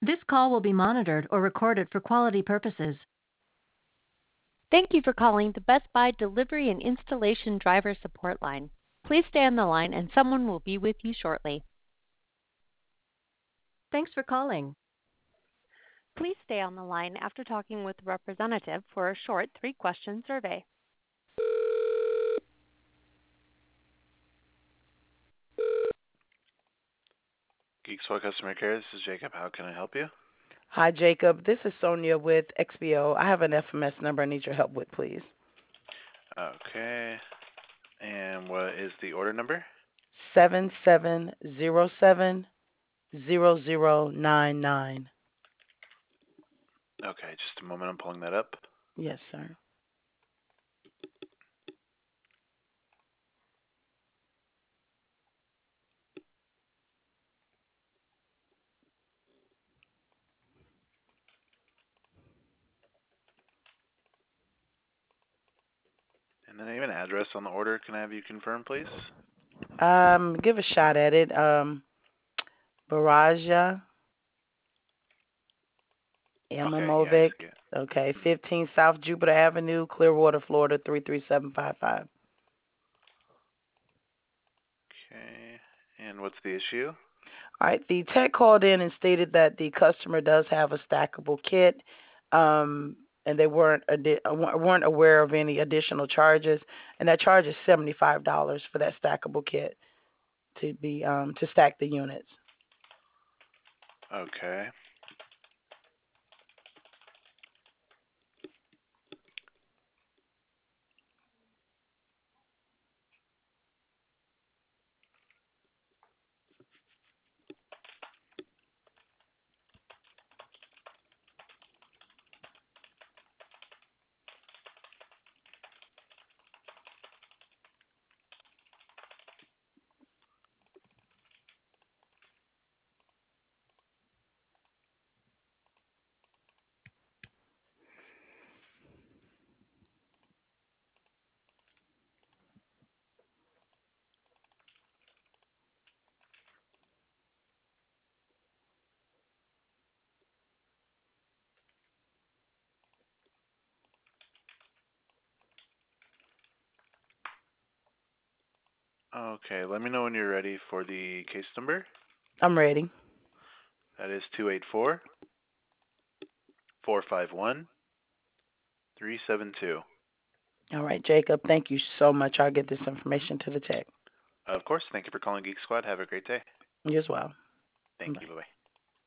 This call will be monitored or recorded for quality purposes. Thank you for calling the Best Buy Delivery and Installation Driver Support Line. Please stay on the line and someone will be with you shortly. Thanks for calling. Please stay on the line after talking with a representative for a short 3-question survey. Geek Squad Customer Care, this is Jacob. How can I help you? Hi, Jacob. This is Sonia with XBO. I have an FMS number I need your help with, please. Okay. And what is the order number? 77070099. Okay, just a moment. I'm pulling that up. Yes, sir. And the name and address on the order, can I have you confirm, please? Give a shot at it. Baraja Imovic. Yeah, Okay, 15 South Jupiter Avenue, Clearwater, Florida 33755. Okay. And what's the issue? All right, the tech called in and stated that the customer does have a stackable kit, and they weren't aware of any additional charges, and that charge is $75 for that stackable kit to stack the units. Okay. Okay, let me know when you're ready for the case number. I'm ready. That is 284-451-372. All right, Jacob, thank you so much. I'll get this information to the tech. Of course. Thank you for calling Geek Squad. Have a great day. You as well. Thank Bye. you. Bye-bye.